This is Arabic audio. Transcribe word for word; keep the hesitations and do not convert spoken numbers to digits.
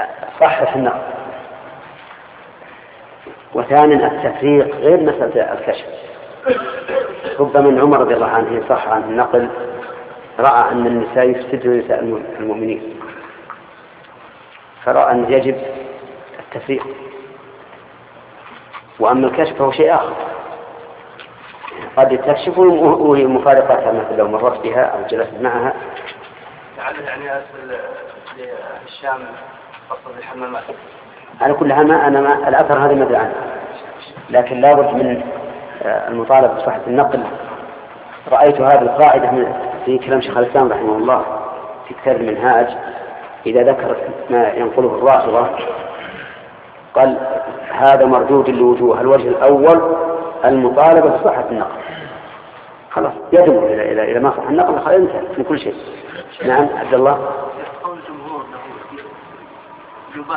صحح النقل. وثانيا التفريق غير مسألة الكشف. ربما من عمر رضي الله عنه صح عن النقل رأى أن النساء يفسدن نساء المؤمنين، فرأى أن يجب التفريق. وأما الكشف فهو شيء آخر، قد تكشف وهي مفارقتها مثل لو مرت بها أو جلست معها. يعني أسأل للشام قصد الحمامات. على كل حال ما أنا ما الأثر هذا مدري عنه، لكن لا بد من المطالبة بصحة النقل. رأيت هذه القاعدة في كلام شيخ الإسلام رحمه الله في كتاب المنهاج، إذا ذكر ما ينقله الرافضة قال هذا مردود لوجوه. الوجه الأول المطالبة بصحة النقل، خلاص يدعو إلى إلى إلى ما صح النقل خلاص انتهى من كل شيء. نعم عبد الله.